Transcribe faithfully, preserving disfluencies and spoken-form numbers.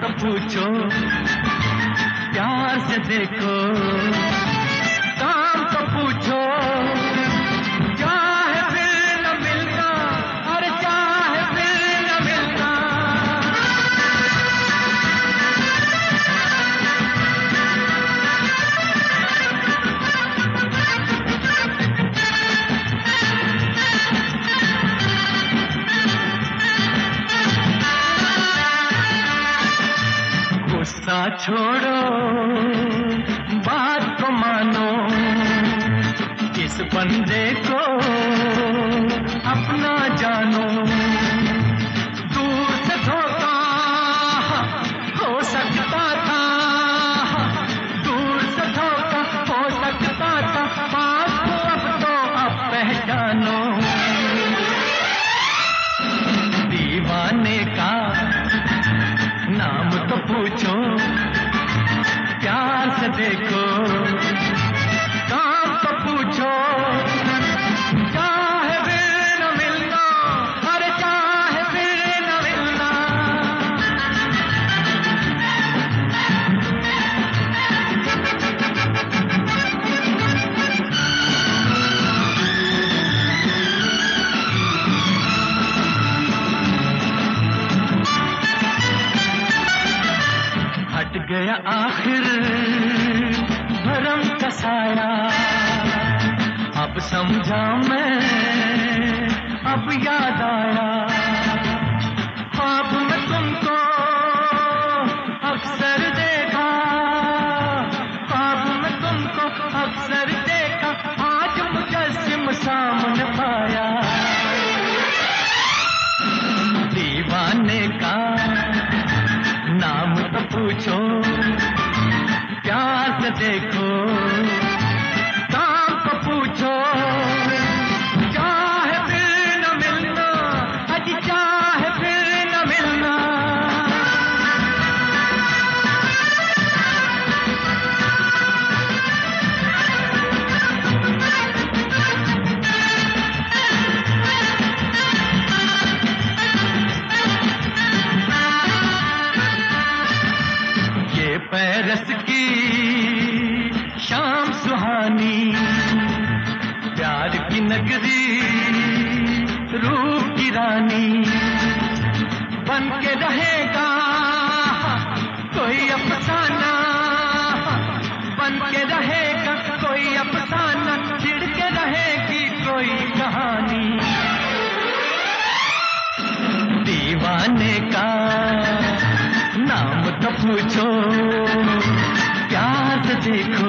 तो पूछो, प्यार से देखो, काम तो पूछो, चाहे फिर न मिलना, अरे चाहे फिर न मिलना। गुस्सा छोड़ो, बात को मानो, इस बंदे को अपना जानो। दूर से धोखा हो सकता था, दूर से धोखा हो सकता था, पास को अब तो अब पहचानो। दीवाने का नाम तो पूछो, प्यार से देखो, काम तो पूछो, चाहे फिर न मिलना, अरे चाहे फिर न मिलना। हट गया आखिर भरम का साया, अब समझा मैं, अब याद आया। ख्वाब में तुमको अक्सर देखा, ख्वाब में तुमको अक्सर देखा, आज मुजस्सिम सामने पाया। दीवाने का नाम तो पूछो, प्यार से देखो, काम तो पूछो, चाहे फिर न मिलना, अजी चाहे फिर न मिलना। पैरस की शाम सुहानी, प्यार की नगरी, रूप की रानी, बन के रहेगा कोई अफसाना, बन के रहेगा कोई अफसाना, छिड़ के रहेगी कोई कहानी। दीवाने का नाम तो पूछो, प्यार से देखो,